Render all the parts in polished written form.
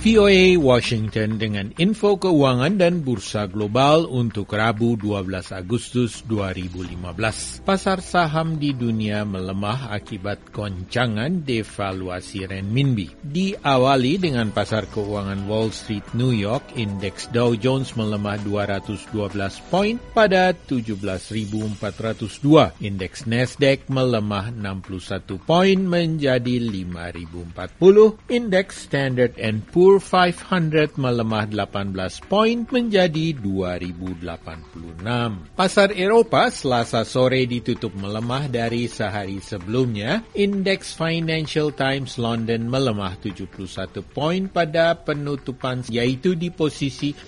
VOA Washington dengan info keuangan dan bursa global untuk Rabu 12 Agustus 2015. Pasar saham di dunia melemah akibat goncangan devaluasi renminbi. Diawali dengan pasar keuangan Wall Street New York, indeks Dow Jones melemah 212 poin pada 17.402. Indeks Nasdaq melemah 61 poin menjadi 5.040. Indeks Standard & Poor's 500 melemah 18 poin menjadi 2086. Pasar Eropa Selasa sore ditutup melemah dari sehari sebelumnya. Indeks Financial Times London melemah 71 poin pada penutupan yaitu di posisi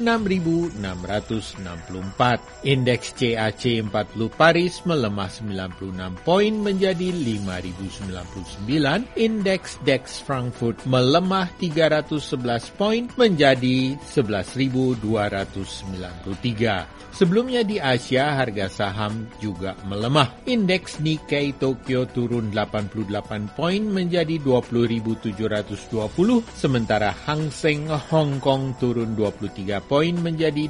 6.664. Indeks CAC 40 Paris melemah 96 poin menjadi 5.099. Indeks DAX Frankfurt melemah 311 poin menjadi 11.293. Sebelumnya di Asia, harga saham juga melemah. Indeks Nikkei Tokyo turun 88 poin menjadi 20.720, sementara Hang Seng Hong Kong turun 23 poin menjadi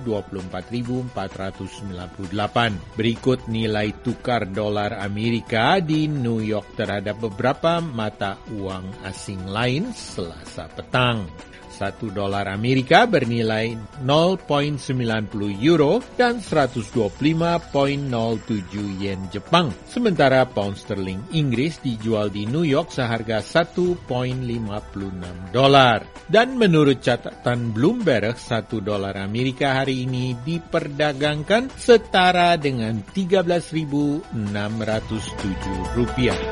24.498. Berikut nilai tukar dolar Amerika di New York terhadap beberapa mata uang asing lain Selasa petang. 1 dolar Amerika bernilai 0.90 euro dan 125.07 yen Jepang. Sementara pound sterling Inggris dijual di New York seharga 1.56 dolar. Dan menurut catatan Bloomberg, 1 dolar Amerika hari ini diperdagangkan setara dengan 13.607 rupiah.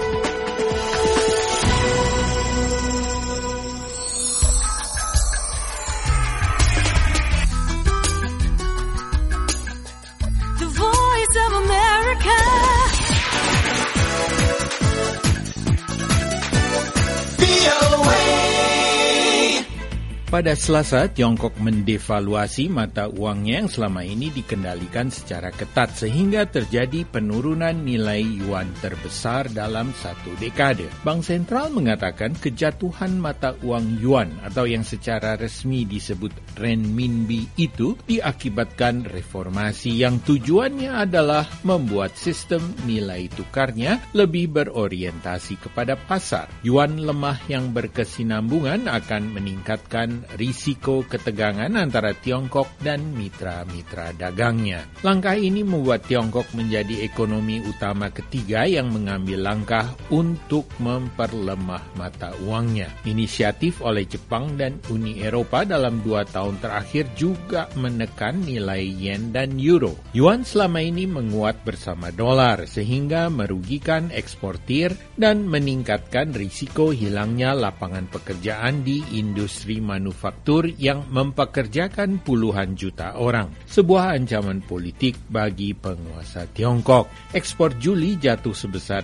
Pada Selasa, Tiongkok mendevaluasi mata uangnya yang selama ini dikendalikan secara ketat sehingga terjadi penurunan nilai yuan terbesar dalam satu dekade. Bank Sentral mengatakan kejatuhan mata uang yuan atau yang secara resmi disebut renminbi itu diakibatkan reformasi yang tujuannya adalah membuat sistem nilai tukarnya lebih berorientasi kepada pasar. Yuan lemah yang berkesinambungan akan meningkatkan risiko ketegangan antara Tiongkok dan mitra-mitra dagangnya. Langkah ini membuat Tiongkok menjadi ekonomi utama ketiga yang mengambil langkah untuk memperlemah mata uangnya. Inisiatif oleh Jepang dan Uni Eropa dalam 2 tahun terakhir juga menekan nilai yen dan euro. Yuan selama ini menguat bersama dolar sehingga merugikan eksportir dan meningkatkan risiko hilangnya lapangan pekerjaan di industri manufaktur yang mempekerjakan puluhan juta orang. Sebuah ancaman politik bagi penguasa Tiongkok. Ekspor Juli jatuh sebesar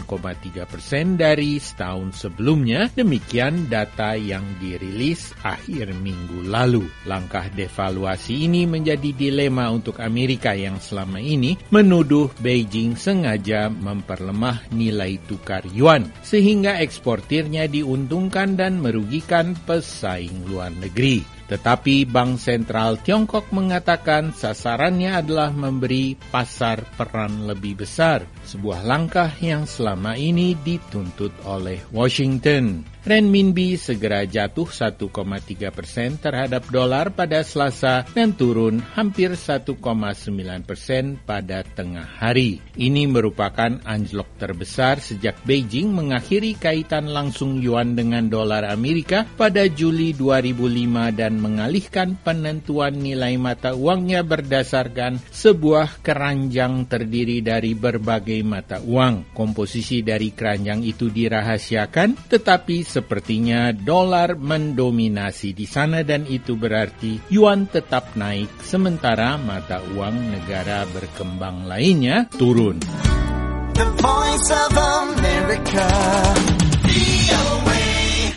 8,3% dari setahun sebelumnya. Demikian data yang dirilis akhir minggu lalu. Langkah devaluasi ini menjadi dilema untuk Amerika yang selama ini menuduh Beijing sengaja memperlemah nilai tukar yuan sehingga eksportirnya diuntungkan dan merugikan pesaing luar negeri. Tetapi Bank Sentral Tiongkok mengatakan sasarannya adalah memberi pasar peran lebih besar, sebuah langkah yang selama ini dituntut oleh Washington. Renminbi segera jatuh 1,3% terhadap dolar pada Selasa dan turun hampir 1,9% pada tengah hari. Ini merupakan anjlok terbesar sejak Beijing mengakhiri kaitan langsung yuan dengan dolar Amerika pada Juli 2005 dan mengalihkan penentuan nilai mata uangnya berdasarkan sebuah keranjang terdiri dari berbagai mata uang. Komposisi dari keranjang itu dirahasiakan, tetapi sepertinya dolar mendominasi di sana dan itu berarti yuan tetap naik sementara mata uang negara berkembang lainnya turun. The Voice of America.